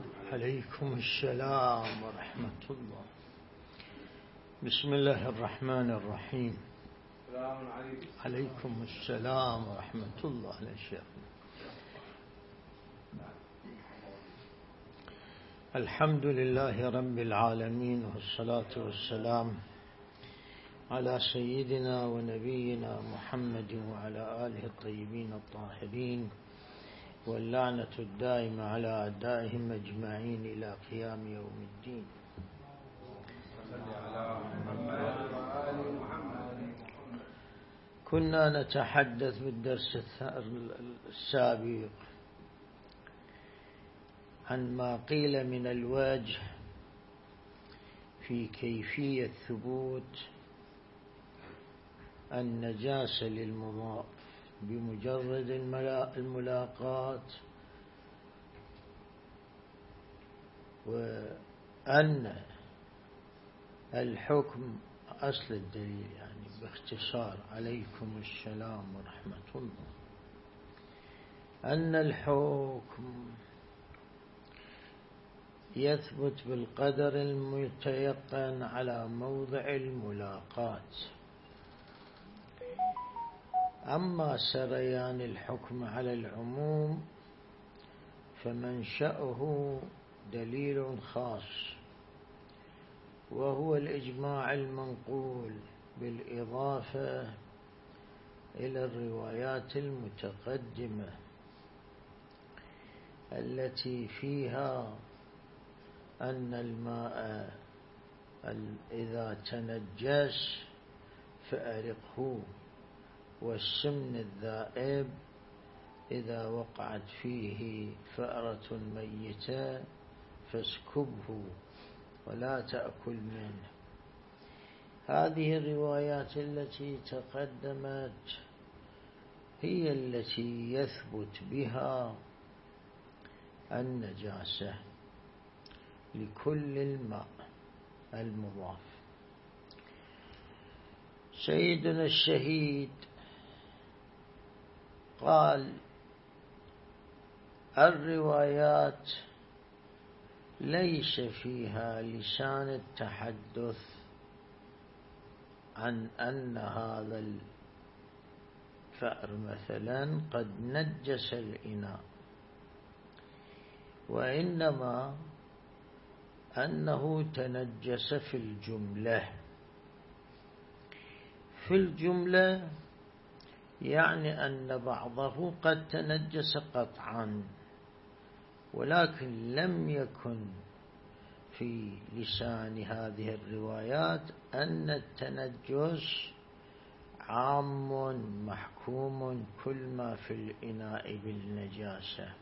عليكم السلام ورحمة الله. بسم الله الرحمن الرحيم. عليكم السلام ورحمة الله. الحمد لله رب العالمين، والصلاة والسلام على سيدنا ونبينا محمد وعلى آله الطيبين الطاهرين، واللعنة الدائمة على أعدائهم أجمعين إلى قيام يوم الدين. كنا نتحدث بالدرس السابق عن ما قيل من الوجه في كيفية ثبوت النجاسة للمضاف بمجرد الملاقاة، وأن الحكم أصل الدليل، يعني باختصار عليكم السلام ورحمة الله، أن الحكم يثبت بالقدر المتيقن على موضع الملاقاة. أما سريان الحكم على العموم فمنشأه دليل خاص، وهو الإجماع المنقول بالإضافة إلى الروايات المتقدمة التي فيها أن الماء إذا تنجس فأرقه، والسمن الذائب إذا وقعت فيه فأرة ميتة فاسكبه ولا تأكل منه. هذه الروايات التي تقدمت هي التي يثبت بها النجاسة لكل الماء المضاف. سيدنا الشهيد قال: الروايات ليس فيها لسان التحدث عن أن هذا الفأر مثلا قد نجس الإناء، وإنما أنه تنجس في الجملة. في الجملة يعني أن بعضه قد تنجس قطعا، ولكن لم يكن في لسان هذه الروايات أن التنجس عام محكوم كل ما في الإناء بالنجاسة،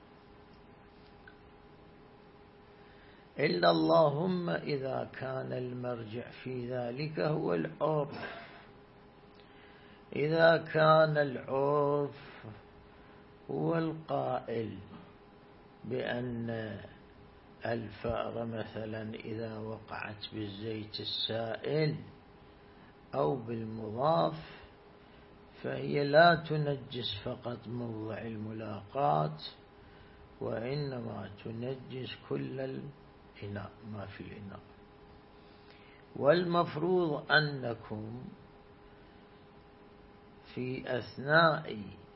إلا اللهم إذا كان المرجع في ذلك هو العرف. إذا كان العرف هو القائل بأن الفأر مثلا إذا وقعت بالزيت السائل أو بالمضاف فهي لا تنجس فقط موضع الملاقاة، وإنما تنجس كل الإناء ما في الإناء. والمفروض أنكم في أثناء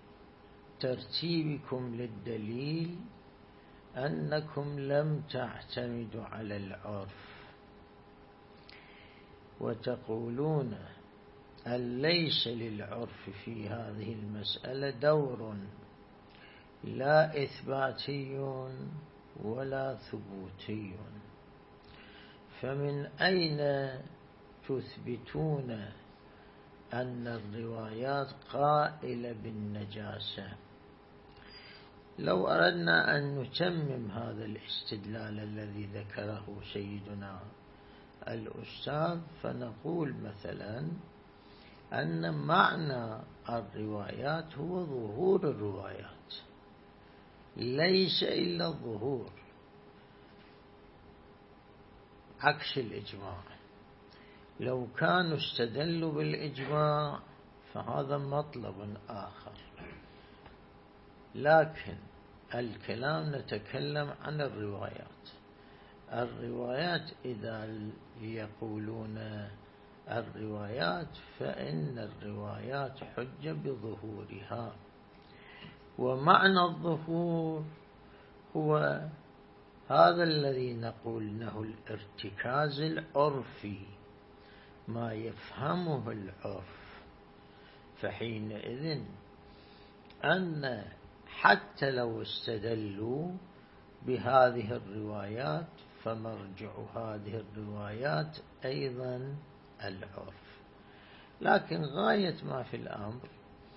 ترتيبكم للدليل أنكم لم تعتمدوا على العرف، وتقولون أن ليس للعرف في هذه المسألة دور لا إثباتي ولا ثبوتي، فمن أين تثبتون أن الروايات قائلة بالنجاسة؟ لو أردنا أن نتمم هذا الاستدلال الذي ذكره سيدنا الأستاذ فنقول مثلا أن معنى الروايات هو ظهور الروايات، ليس إلا الظهور، عكس الإجماع. لو كانوا استدلوا بالإجماع فهذا مطلب آخر، لكن الكلام نتكلم عن الروايات. الروايات إذا يقولون الروايات فإن الروايات حجة بظهورها، ومعنى الظهور هو هذا الذي نقول انه الارتكاز العرفي، ما يفهمه العرف. فحينئذ أن حتى لو استدلوا بهذه الروايات فمرجع هذه الروايات أيضا العرف. لكن غاية ما في الأمر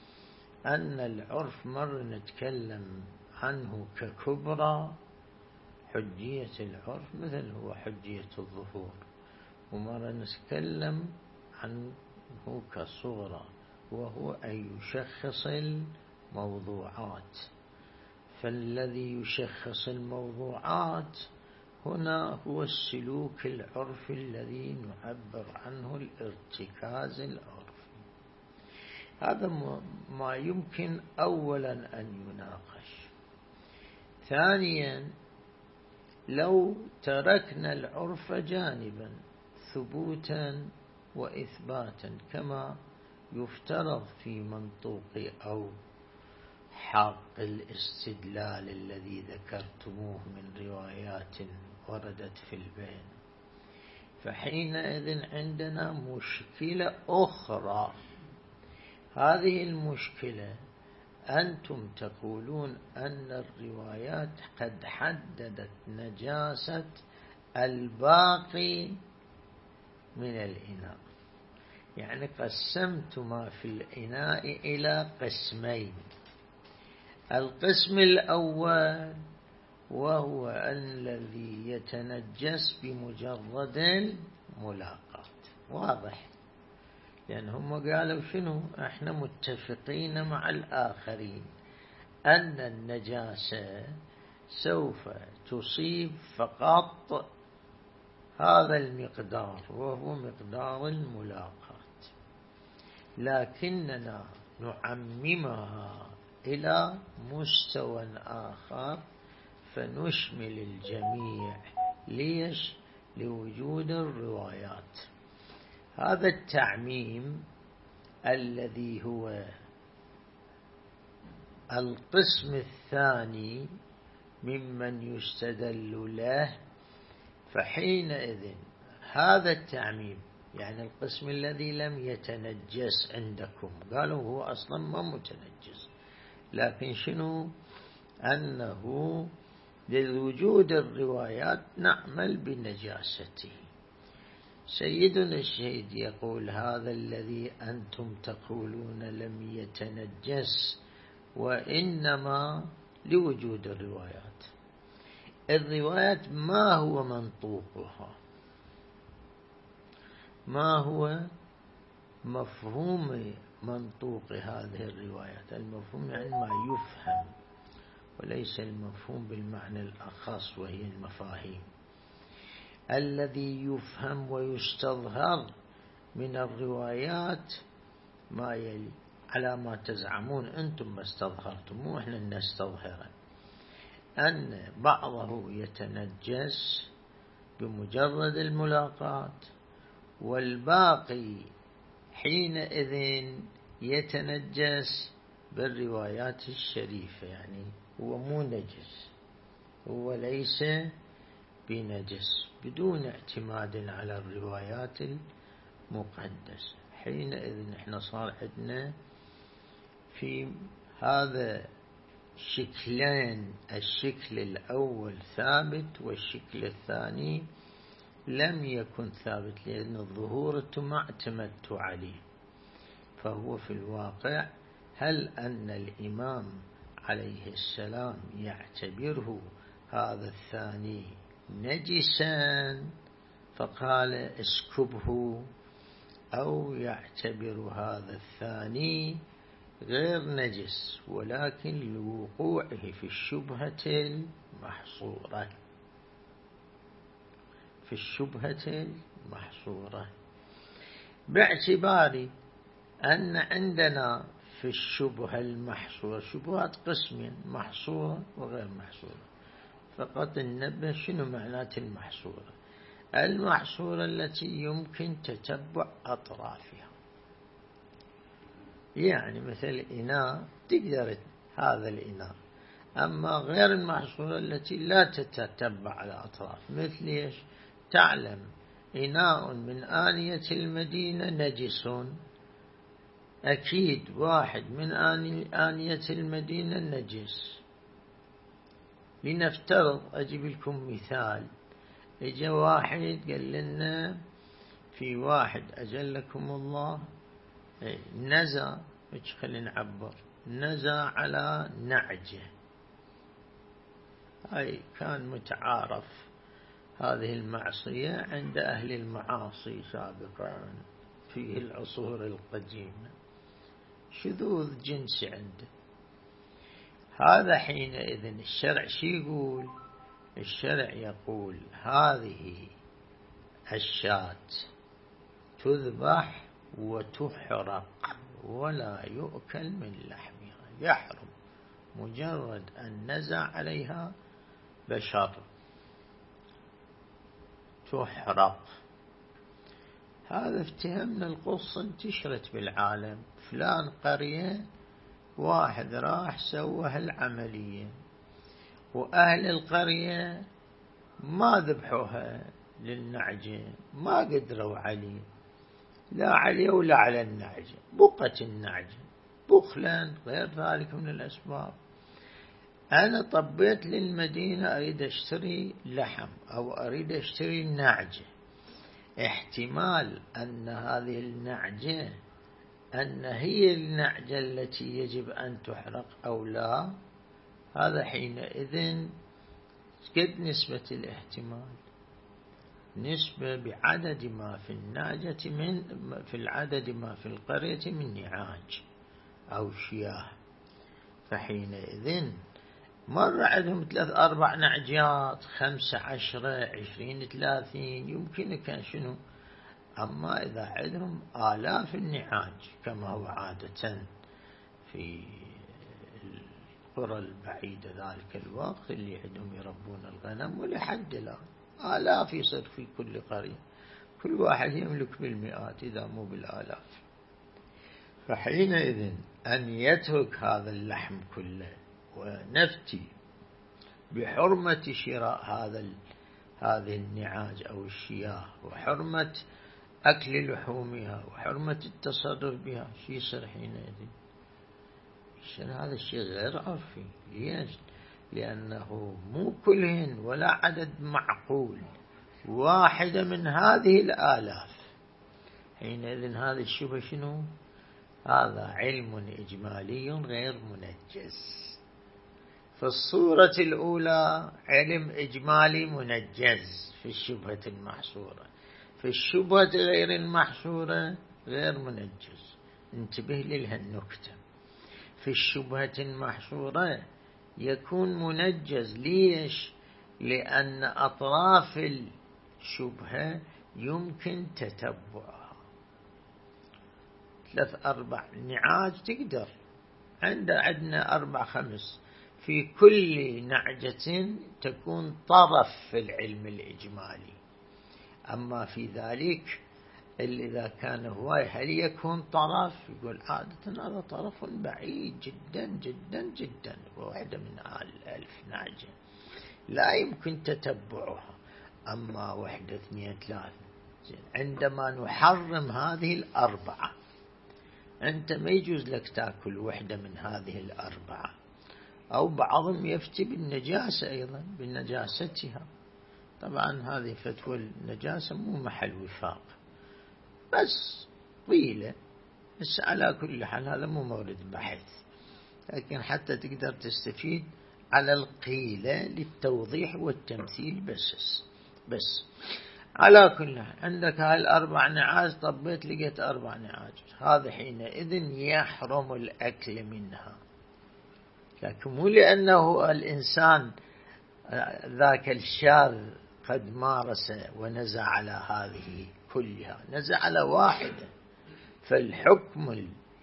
أن العرف مرة نتكلم عنه ككبرى حجية العرف مثل هو حجية الظهور، ومرة نتكلم عنه كصغرى وهو أن يشخص الموضوعات. فالذي يشخص الموضوعات هنا هو السلوك العرفي الذي نعبر عنه الارتكاز العرفي. هذا ما يمكن أولا أن يناقش. ثانيا، لو تركنا العرف جانبا ثبوتا وإثباتا كما يفترض في منطوق أو حق الاستدلال الذي ذكرتموه من روايات وردت في البين، فحينئذ عندنا مشكلة أخرى. هذه المشكلة أنتم تقولون أن الروايات قد حددت نجاسة الباقي من الإناء، يعني قسمت ما في الإناء إلى قسمين. القسم الأول وهو الذي يتنجس بمجرد الملاقاة، واضح، لأن هم قالوا شنو؟ احنا متفقين مع الآخرين أن النجاسة سوف تصيب فقط هذا المقدار وهو مقدار الملاقاة، لكننا نعممها إلى مستوى آخر فنشمل الجميع. ليش؟ لوجود الروايات. هذا التعميم الذي هو القسم الثاني ممن يستدل له، فحينئذ هذا التعميم يعني القسم الذي لم يتنجس عندكم، قالوا هو أصلا ما متنجس، لكن شنو؟ أنه لوجود الروايات نعمل بنجاسته. سيدنا الشهيد يقول هذا الذي أنتم تقولون لم يتنجس وإنما لوجود الروايات. الروايات ما هو منطوقها؟ ما هو مفهوم منطوق هذه الروايات؟ المفهوم يعني ما يفهم، وليس المفهوم بالمعنى الأخص وهي المفاهيم. الذي يفهم ويستظهر من الروايات ما يلي على ما تزعمون أنتم ما استظهرتم، مو إحنا نستظهره، أن بعضه يتنجس بمجرد الملاقاة والباقي حينئذ يتنجس بالروايات الشريفة، يعني هو مو نجس، هو ليس بنجس، بدون اعتماد على الروايات المقدسة. حينئذ احنا صار عندنا في هذا شكلين، الشكل الأول ثابت والشكل الثاني لم يكن ثابت، لأن الظهور ما اعتمدت عليه. فهو في الواقع هل أن الإمام عليه السلام يعتبره هذا الثاني نجسا فقال اسكبه، أو يعتبر هذا الثاني غير نجس ولكن لوقوعه في الشبهة المحصورة، في الشبهة المحصورة، باعتبار أن عندنا في الشبهة المحصورة. شبهات قسمين: محصورة وغير محصورة. فقط ننبه شنو معنات المحصورة. المحصورة التي يمكن تتبع أطرافها، يعني مثل إناء تقدر هذا الإناء. أما غير المحصورة التي لا تتتبع على أطراف، مثل إيش؟ تعلم إناء من آنية المدينة نجس، أكيد واحد من آنية المدينة نجس. لنفترض، أجيب لكم مثال، إجا واحد قال لنا في واحد أجلكم الله نزع، خلينا نعبر، نزع على نعجة. هاي كان متعارف هذه المعصية عند أهل المعاصي سابقا في العصور القديمة، شذوذ جنسي عنده. هذا حينئذ الشرع شو يقول؟ الشرع يقول هذه الشاة تذبح وتحرق ولا يؤكل من لحمها، يحرم مجرد أن نزع عليها بشر، تحرق. هذا افتهمنا القصة انتشرت بالعالم. فلان قرية واحد راح سوى هالعملية، وأهل القرية ما ذبحوها للنعجة، ما قدروا عليه، لا عليه ولا على النعجة، بقت النعجة بخلا غير ذلك من الأسباب. أنا طبيت للمدينة أريد أشتري لحم أو أريد أشتري نعجة، احتمال أن هذه النعجة أن هي النعجة التي يجب أن تحرق أو لا. هذا حينئذ قد نسبة الاحتمال؟ نسبة بعدد ما في النعجة في العدد ما في القرية من نعاج أو شياه. فحينئذ مرة عندهم 3-4 نعجات، 5 10 20 30 يمكن كان شنو. أما إذا عندهم آلاف النعاج كما هو عادة في القرى البعيدة ذلك الوقت اللي عندهم يربون الغنم، ولحد الآن آلاف يصير في كل قرية، كل واحد يملك بالمئات إذا مو بالآلاف. فحينئذ أن يترك هذا اللحم كله ونفتي بحرمة شراء هذه النعاج أو الشياه، وحرمة أكل لحومها، وحرمة التصرف بها، شو يصير حينئذ؟ هذا الشيء غير عرفي. ليش؟ لأنه مو كلهن ولا عدد معقول، واحدة من هذه الآلاف. حينئذ هذا الشبه شنو؟ هذا علم إجمالي غير منجز. في الصورة الأولى علم إجمالي منجز في الشبهة المحصورة، في الشبهة غير المحصورة غير منجز. انتبه لهالنكتة. في الشبهة المحصورة يكون منجز. ليش؟ لأن أطراف الشبهة يمكن تتبعها. 3-4 نعاج تقدر، عندنا 4-5 في كل نعجة تكون طرف في العلم الإجمالي. أما في ذلك إذا كان هواي هل يكون طرف؟ يقول عادة هذا طرف بعيد جدا جدا جدا، واحدة من 1000 نعجة لا يمكن تتبعها. أما 1 2 3 عندما نحرم هذه 4 أنت ما يجوز لك تأكل واحدة من هذه 4. أو بعضهم يفتي بالنجاسة أيضا، بنجاستها. طبعا هذه فتوى النجاسة مو محل وفاق، بس طويلة، بس على كل حال هذا مو مورد بحث، لكن حتى تقدر تستفيد على القيلة للتوضيح والتمثيل بس على كل حال. عندك هاي 4 نعاج، طبيت لقيت 4 نعاج، هذا حينئذ يحرم الأكل منها. لكن مو لأنه الإنسان ذاك الشاذ قد مارس ونزع على هذه كلها، نزع على واحدة. فالحكم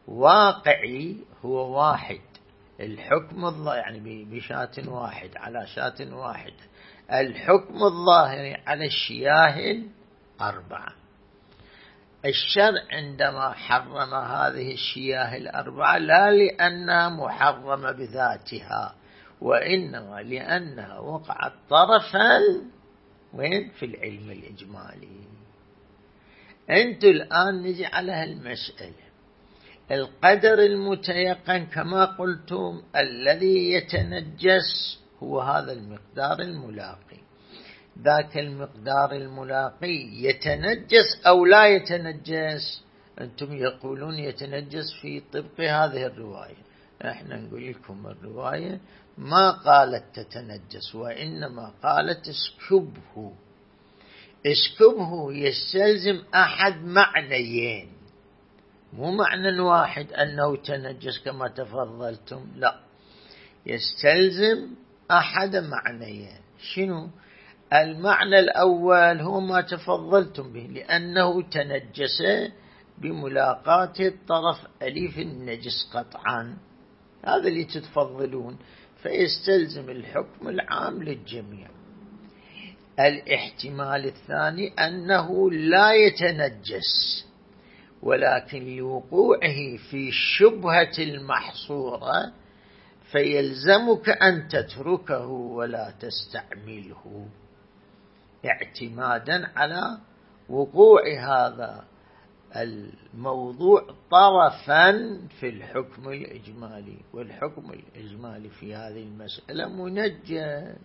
واقعي هو واحد، الحكم يعني بشاة واحد على شاة واحد، الحكم الظاهري على الشياه الأربعة. الشرع عندما حرم هذه الشياه الأربعة لا لأنها محرمة بذاتها، وإنما لأنها وقعت طرفا وين في العلم الإجمالي. أنتم الآن نجي على هالمسألة، القدر المتيقن كما قلتم الذي يتنجس هو هذا المقدار الملاقي. ذاك المقدار الملاقي يتنجس أو لا يتنجس؟ أنتم يقولون يتنجس في طبق هذه الرواية، احنا نقول لكم الرواية ما قالت تتنجس، وإنما قالت اسكبه. اسكبه يستلزم أحد معنيين، مو معنى واحد أنه تنجس كما تفضلتم، لا، يستلزم أحد معنيين. شنو المعنى الأول؟ هو ما تفضلتم به، لأنه تنجس بملاقاة الطرف أليف النجس قطعا، هذا اللي تتفضلون، فيستلزم الحكم العام للجميع. الاحتمال الثاني أنه لا يتنجس، ولكن لوقوعه في الشبهة المحصورة فيلزمك أن تتركه ولا تستعمله، اعتمادا على وقوع هذا الموضوع طرفا في الحكم الإجمالي، والحكم الإجمالي في هذه المسألة منجز.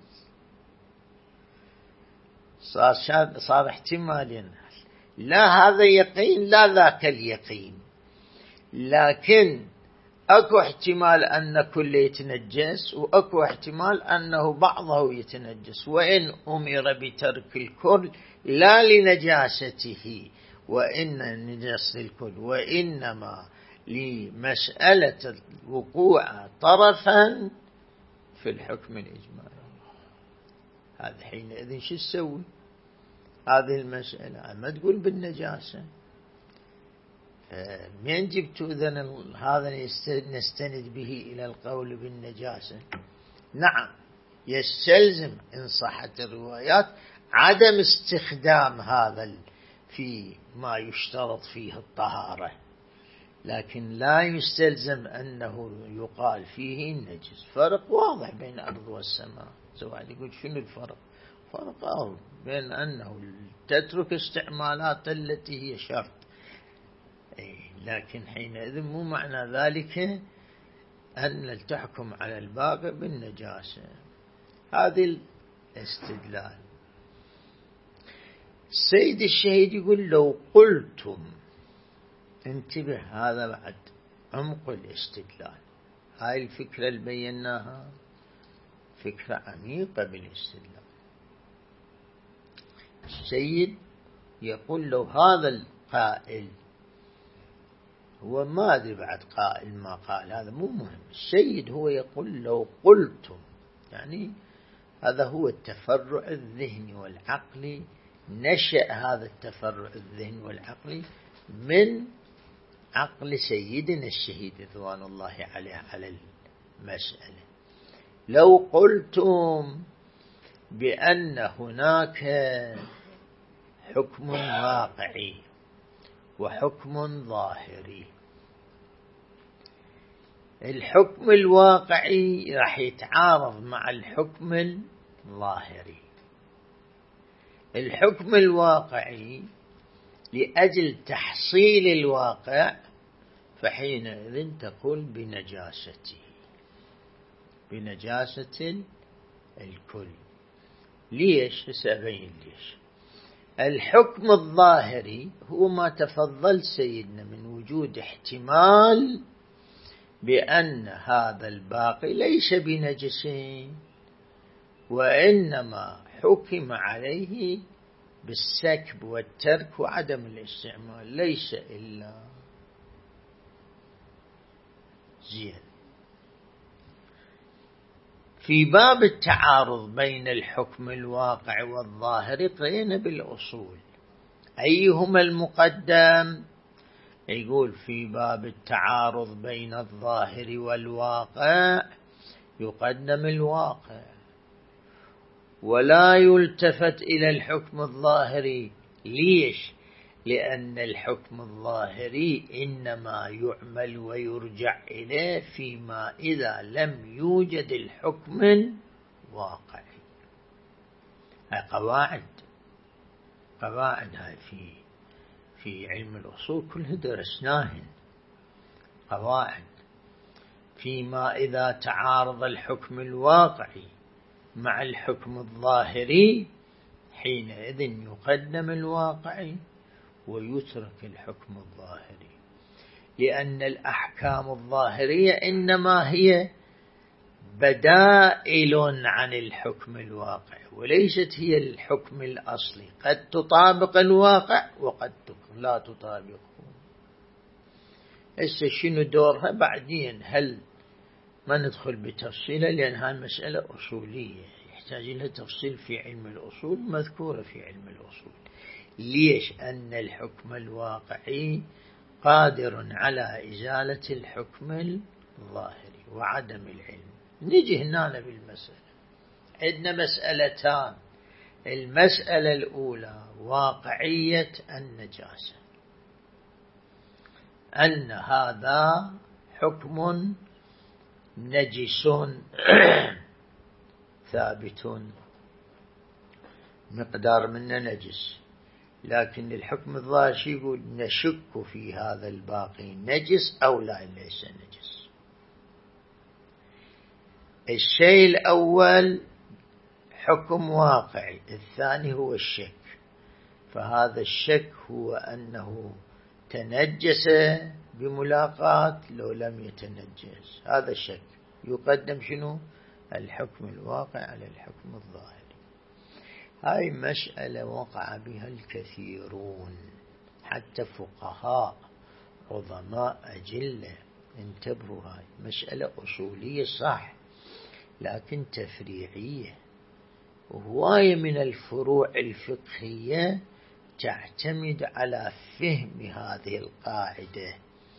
صار احتمالين، لا هذا يقين لا ذاك اليقين، لكن أكو احتمال أن كل يتنجس، وأكو احتمال أنه بعضه يتنجس، وإن أمر بترك الكل لا لنجاسته وإن نجس الكل، وإنما لمسألة الوقوع طرفا في الحكم الإجمالي. هذا حينئذ شو تسوي؟ هذه المسألة ما تقول بالنجاسة، من جبتوا إذن هذا نستند به إلى القول بالنجاسة؟ نعم، يستلزم إن صحت الروايات عدم استخدام هذا في ما يشترط فيه الطهارة، لكن لا يستلزم أنه يقال فيه النجس. فرق واضح بين الأرض والسماء. سواء يقول شنو الفرق؟ فرق أرض بين أنه تترك استعمالات التي هي شرط، لكن حينئذ مو معنى ذلك أن تحكم على الباقي بالنجاسة. هذه الاستدلال. السيد الشهيد يقول لو قلتم، انتبه هذا بعد عمق الاستدلال، هاي الفكرة اللي بيناها فكرة عميقة بالاستدلال. السيد يقول لو هذا القائل، هو ما أدري بعد قائل ما قال، هذا مو مهم، السيد هو يقول لو قلتم، يعني هذا هو التفرع الذهني والعقلي، نشأ هذا التفرع الذهني والعقلي من عقل سيدنا الشهيد رضوان الله عليه على المسألة. لو قلتم بأن هناك حكم واقعي وحكم ظاهري، الحكم الواقعي راح يتعارض مع الحكم الظاهري. الحكم الواقعي لأجل تحصيل الواقع، فحينئذ تقول بنجاسته، بنجاسة الكل. ليش؟ سأبين ليش. الحكم الظاهري هو ما تفضل سيدنا من وجود احتمال بأن هذا الباقي ليس بنجسين، وإنما حكم عليه بالسكب والترك وعدم الاستعمال، ليس إلا زين. في باب التعارض بين الحكم الواقع والظاهر قرينا بالأصول، أيهما المقدم؟ يقول في باب التعارض بين الظاهر والواقع يقدم الواقع ولا يلتفت إلى الحكم الظاهري. ليش؟ لأن الحكم الظاهري إنما يعمل ويرجع إليه فيما إذا لم يوجد الحكم الواقعي. هاي قواعد هاي في علم الأصول كلها درسناهن. قواعد فيما إذا تعارض الحكم الواقعي مع الحكم الظاهري حينئذ يقدم الواقعي ويترك الحكم الظاهري، لأن الأحكام الظاهرية إنما هي بدائل عن الحكم الواقعي وليست هي الحكم الأصلي. قد تطابق الواقع وقد لا تطابقه. هسه شنو دورها بعدين؟ هل ما ندخل بتفصيلها لأن هاي مسألة أصولية يحتاج لها تفصيل في علم الأصول، مذكورة في علم الأصول. ليش؟ أن الحكم الواقعي قادر على إزالة الحكم الظاهري وعدم العلم. نجي هنا بالمسألة، عندنا مسألتان. المسألة الأولى واقعية النجاسة، أن هذا حكم نجس ثابت مقدار منه نجس، لكن الحكم الظاهر شو يقول؟ نشك في هذا الباقي نجس أو لا ليس نجس. الشيء الأول حكم واقعي، الثاني هو الشك. فهذا الشك هو أنه تنجس بملاقاة لو لم يتنجس، هذا الشك يقدم شنو؟ الحكم الواقع على الحكم الظاهري. هاي مسألة وقع بها الكثيرون، حتى فقهاء عظماء أجلة انتبهوا. هاي مسألة أصولية صح لكن تفريعية، وهواية من الفروع الفقهية تعتمد على فهم هذه القاعدة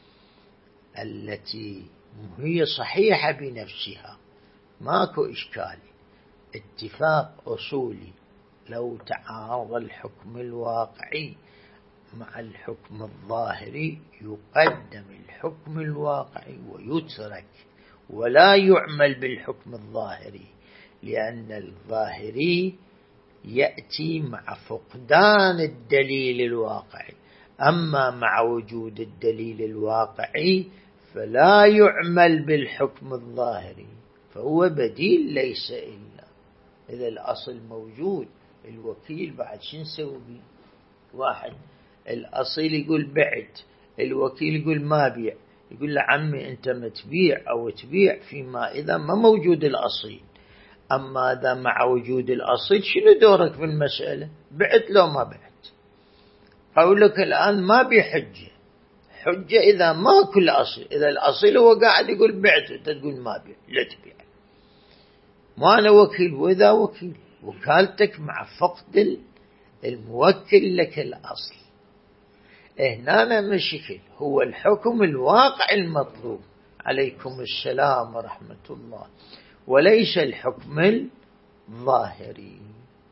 التي هي صحيحة بنفسها، ماكو إشكال. اتفاق أصولي لو تعارض الحكم الواقعي مع الحكم الظاهري يقدم الحكم الواقعي ويترك ولا يعمل بالحكم الظاهري، لأن الظاهري يأتي مع فقدان الدليل الواقعي، أما مع وجود الدليل الواقعي فلا يعمل بالحكم الظاهري، فهو بديل ليس إلا. إذا الأصل موجود الوكيل بعد شو نسوي بيه؟ واحد الأصيل يقول بعت، الوكيل يقول ما بيع، يقول له عمي أنت متبيع أو تبيع فيما إذا ما موجود الأصيل. أما إذا مع وجود الأصيل شنو دورك في المسألة؟ بعت لو ما بعت. قولك الآن ما بحجة، حجة إذا ما كل أصيل. إذا الأصيل هو قاعد يقول بعت أنت تقول ما بيع، لا تبيع. ما أنا وكيل وإذا وكيل، وكالتك مع فقد الموكل لك الأصل. هنا مشكل، هو الحكم الواقع المطلوب. عليكم السلام ورحمة الله. وليس الحكم الظاهري.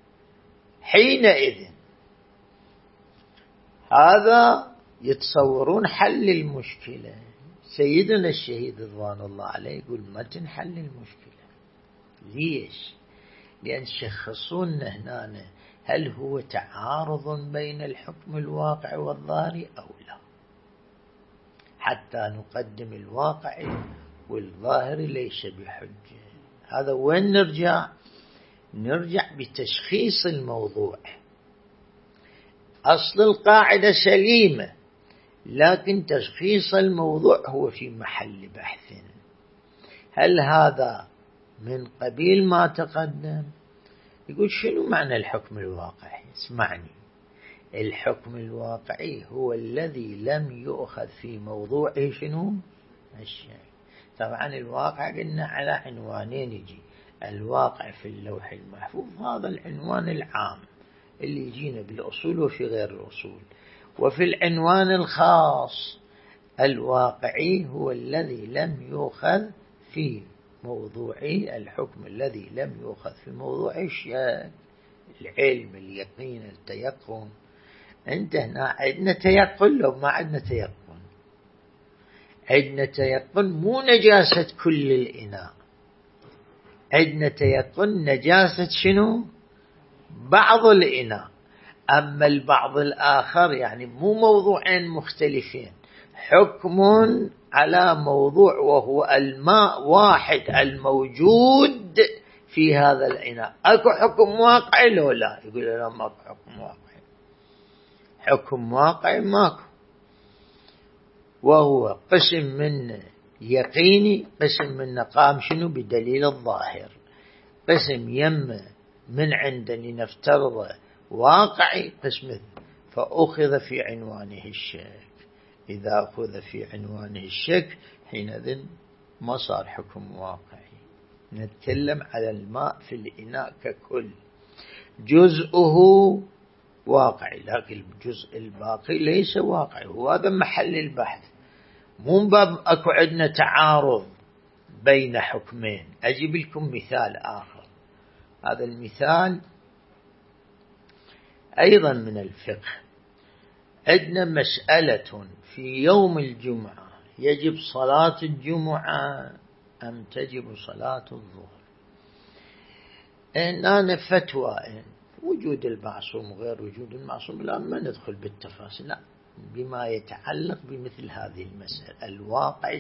حينئذ هذا يتصورون حل المشكلة. سيدنا الشهيد رضوان الله عليه يقول ما تنحل المشكلة. ليش؟ لأن شخصون هنا هل هو تعارض بين الحكم الواقع والظاهري أو لا، حتى نقدم الواقع والظاهر ليس بحجة. هذا وين نرجع بتشخيص الموضوع. أصل القاعدة سليمة لكن تشخيص الموضوع هو في محل بحث. هل هذا من قبيل ما تقدم؟ يقول شنو معنى الحكم الواقعي؟ اسمعني، الحكم الواقعي هو الذي لم يؤخذ في موضوعه شنو؟ الشيء. طبعا الواقع قلنا على عنوانين يجي، الواقع في اللوح المحفوظ هذا العنوان العام اللي يجينا بالأصول وفي غير الأصول، وفي العنوان الخاص الواقعي هو الذي لم يؤخذ في موضوعي، الحكم الذي لم يؤخذ في موضوع الشك، العلم، اليقين، التيقن. انت هنا عندنا تيقن، لو ما عندنا تيقن، عندنا تيقن مو نجاسة كل الإناء، عندنا تيقن نجاسة شنو؟ بعض الإناء. أما البعض الآخر يعني مو موضوعين مختلفين، حكم على موضوع وهو الماء واحد الموجود في هذا الإناء. أكو حكم واقعي لو لا؟ يقول لا، ماكو حكم واقعي. حكم واقعي ماكو، وهو قسم من يقيني، قسم من قام شنو؟ بدليل الظاهر، قسم يم من عندني نفترض واقعي، قسم فأخذ في عنوانه الشك. إذا أخذ في عنوانه الشك حينئذ ما صار حكم واقعي. نتكلم على الماء في الإناء ككل، جزءه واقعي، لكن الجزء الباقي ليس واقعي. وهذا محل البحث، مو باب أكو عندنا تعارض بين حكمين. أجيب لكم مثال آخر. هذا المثال أيضا من الفقه. عندنا مسألة في يوم الجمعة، يجب صلاة الجمعة أم تجب صلاة الظهر؟ أنا فتوى وجود المعصوم غير وجود المعصوم، لا ما ندخل بالتفاصيل، لا، بما يتعلق بمثل هذه المسألة الواقع،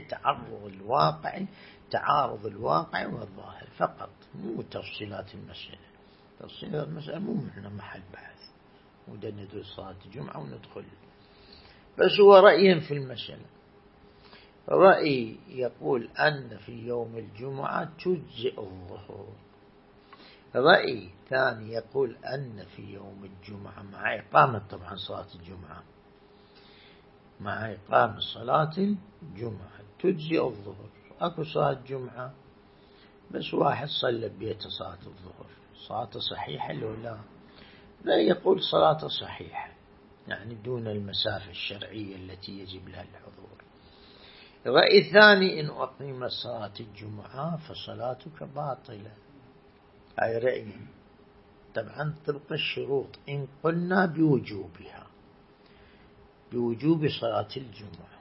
تعارض الواقع والظاهر فقط، مو تفصيلات المسألة. تفصيلات المسألة مو معنى محل بحث، وده ندرس صلاة الجمعة وندخل. بس هو رأي في المسألة. رأي يقول أن في يوم الجمعة تجزئ الظهر، رأي ثاني يقول أن في يوم الجمعة مع إقامة طبعا صلاة الجمعة، مع إقامة صلاة الجمعة تجزئ الظهر. أكو صلاة جمعة بس واحد صلى ببيته صلاة الظهر، صلاة صحيحة لو لا؟ لا، يقول صلاة صحيحة، يعني دون المسافة الشرعية التي يجب لها الحضور. الرأي الثاني إن أقيمت صلاة الجمعة فصلاتك باطلة. هاي رأي طبعا طبق الشروط، إن قلنا بوجوبها، بوجوب صلاة الجمعة.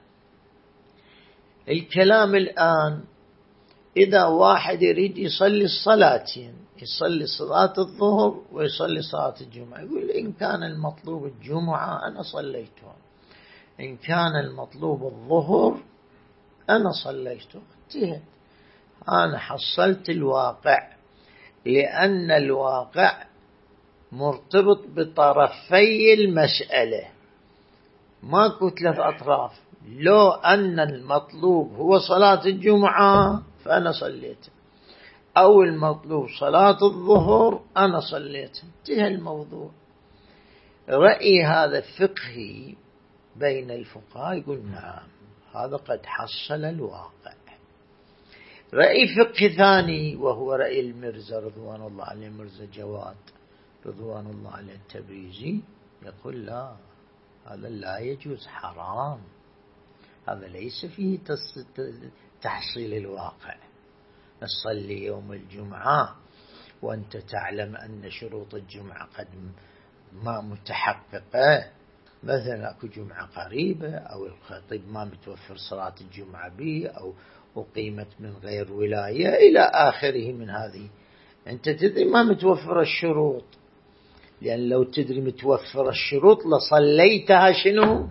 الكلام الآن إذا واحد يريد يصلي الصلاتين، يصلي صلاة الظهر ويصلي صلاة الجمعة، يقول إن كان المطلوب الجمعة أنا صليتها، إن كان المطلوب الظهر أنا صليته. انتهت، أنا حصلت الواقع، لأن الواقع مرتبط بطرفي المسألة، ماكو ثلاث أطراف. لو أن المطلوب هو صلاة الجمعة فأنا صليت، أو المطلوب صلاة الظهر أنا صليت، انتهى الموضوع. رأي هذا فقهي بين الفقهاء، يقول نعم هذا قد حصل الواقع. رأي فقه ثاني وهو رأي المرزا رضوان الله عليه، مرزا جواد رضوان الله عليه التبريزي، يقول لا، هذا لا يجوز، حرام، هذا ليس فيه تحصيل الواقع. نصلي يوم الجمعة وأنت تعلم أن شروط الجمعة قد ما متحققة، مثلا أكو جمعة قريبة، أو الخطيب ما متوفر صلاة الجمعة به، أو أقيمت من غير ولاية إلى آخره من هذه. أنت تدري ما متوفر الشروط، لأن لو تدري متوفر الشروط لصليتها شنو؟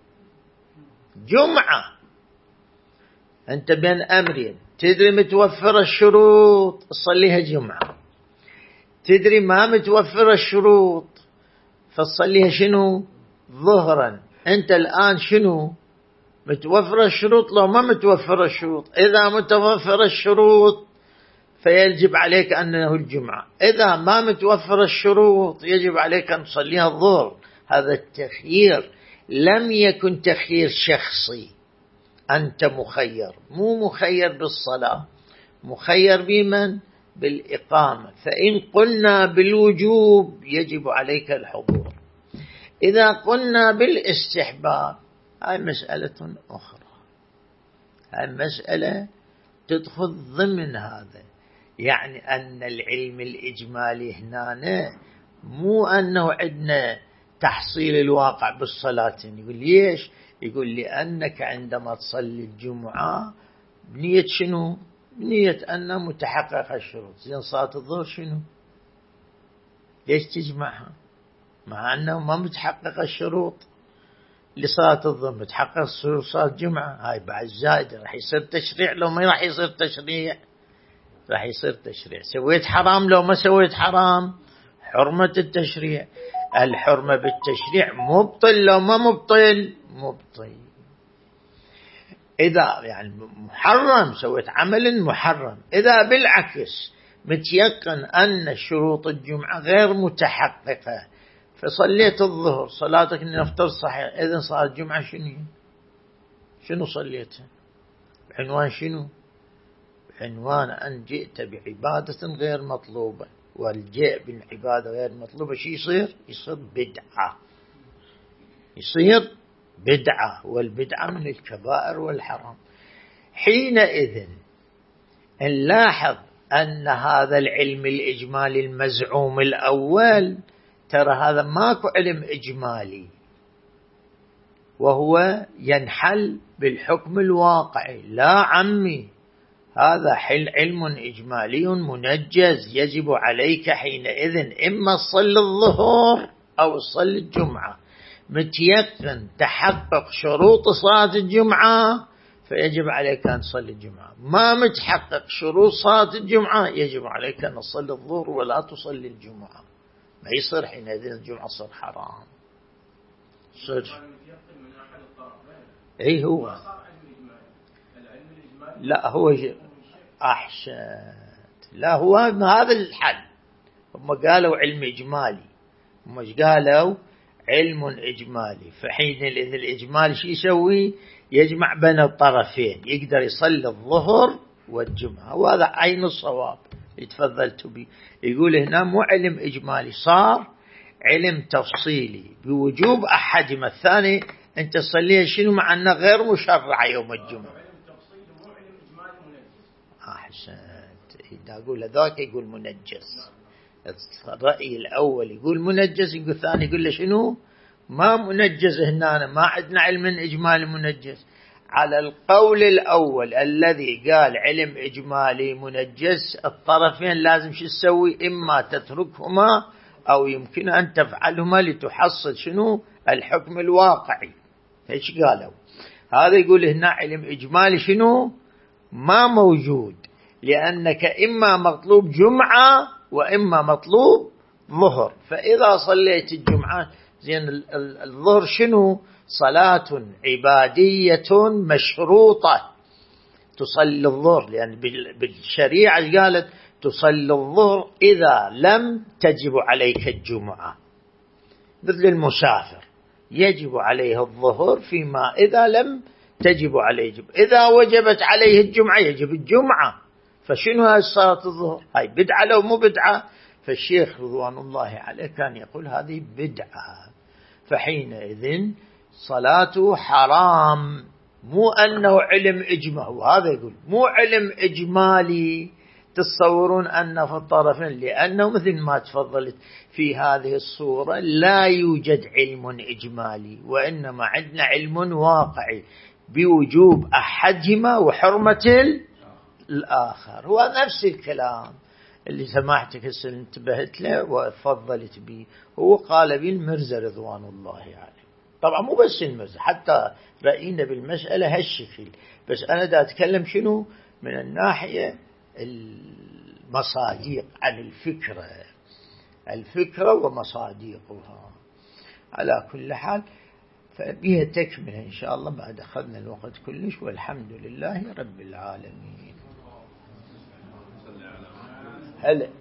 جمعة. أنت بين أمرين، تدري متوفر الشروط تصليها جمعة، تدري ما متوفر الشروط فتصليها شنو؟ ظهرا. أنت الآن شنو؟ متوفر الشروط لو ما متوفر الشروط. إذا متوفر الشروط فيجب عليك أنه الجمعة، إذا ما متوفر الشروط يجب عليك أن تصليها الظهر. هذا التخيير لم يكن تخيير شخصي، أنت مخير، مو مخير بالصلاة، مخير بمن؟ بالإقامة. فإن قلنا بالوجوب يجب عليك الحضور، إذا قلنا بالاستحباب هاي مسألة أخرى. المسألة تدخل ضمن هذا. يعني أن العلم الإجمالي هنا مو أنه عندنا تحصيل الواقع بالصلاة. يقول ليش؟ يقول لأنك عندما تصلي الجمعة بنية شنو؟ بنية أن متحقق الشروط. زين صلاة الظهر شنو؟ ليش تجمعها مع أنه ما متحقق الشروط؟ لصلاة الظهر متحقق صلاة الجمعة، هاي بعد زائدة. راح يصير تشريع لو ما راح يصير تشريع؟ راح يصير تشريع. سويت حرام لو ما سويت حرام؟ حرمة التشريع. الحرمة بالتشريع مبطل لو ما مبطل؟ مبطل. إذا يعني محرم سويت عمل محرم. إذا بالعكس متيقن أن شروط الجمعة غير متحققة فصليت الظهر، صلاتك نفترض صحيح، إذن صلاة الجمعة شنو صليتها؟ بعنوان شنو؟ بعنوان أن جئت بعبادة غير مطلوبة. والجئ بالعبادة غير مطلوبة شو يصير؟ يصير بدعة. يصير بدعة، والبدعة من الكبائر والحرام. حينئذ نلاحظ أن هذا العلم الإجمالي المزعوم الأول ترى هذا ماكو علم إجمالي، وهو ينحل بالحكم الواقعي. لا عمي، هذا علم إجمالي منجز. يجب عليك حينئذ إما تصلي الظهر أو تصلي الجمعة. متيقن تحقق شروط صلاة الجمعة فيجب عليك أن تصلي الجمعة. ما متحقق شروط صلاة الجمعة يجب عليك أن تصلي الظهر ولا تصلي الجمعة. ما يصير حينئذ الجمعة صار حرام. صار أي هو لا هو أحسنت. لا هو هذا الحل. هم قالوا علم إجمالي، هم قالوا علم إجمالي. فحينئذ الإجمالي شو يسوي؟ يجمع بين الطرفين، يقدر يصلي الظهر والجمعة. وهذا عين الصواب يتفضلت به. يقول هنا مو علم إجمالي، صار علم تفصيلي بوجوب أحدهما. الثاني أنت تصليها شنو مع أنه غير مشرع يوم الجمعة. أحسنت. إذا أقول ذاك يقول منجز. الرأي الأول يقول منجز، يقول الثاني يقول له شنو؟ ما منجز. هنا ما عندنا علم إجمالي منجز. على القول الأول الذي قال علم إجمالي منجز، الطرفين لازم شو تسوي؟ إما تتركهما أو يمكن أن تفعلهما لتحصل شنو؟ الحكم الواقعي. ايش قالوا؟ هذا يقول هنا علم إجمالي شنو؟ ما موجود، لأنك إما مطلوب جمعة وإما مطلوب ظهر. فإذا صليت الجمعة زين الظهر شنو؟ صلاة عبادية مشروطة. تصلي الظهر لأن بالشريعة قالت تصلي الظهر إذا لم تجب عليك الجمعة. مثل المسافر يجب عليه الظهر فيما إذا لم تجب عليه الجمعة. إذا وجبت عليه الجمعة يجب الجمعة. فشنو هاي صلاة الظهر؟ هاي بدعة لو مو بدعة؟ فالشيخ رضوان الله عليه كان يقول هذه بدعة. فحينئذ صلاته حرام. مو أنه علم إجمالي، وهذا يقول مو علم إجمالي تتصورون أن في الطرفين، لأنه مثل ما تفضلت في هذه الصورة لا يوجد علم إجمالي، وإنما عندنا علم واقعي بوجوب أحدهما وحرمة الآخر. هو نفس الكلام اللي سمعتك انتبهت له وفضلت به، هو قال به المرزا رضوان الله عليه. طبعا مو بس المرزا، حتى رأينا بالمسألة هالشكل. بس أنا دا أتكلم شنو من الناحية المصادق عن الفكرة ومصادقها. على كل حال فبها تكمل إن شاء الله بعد أخذنا الوقت كلش، والحمد لله رب العالمين. هلا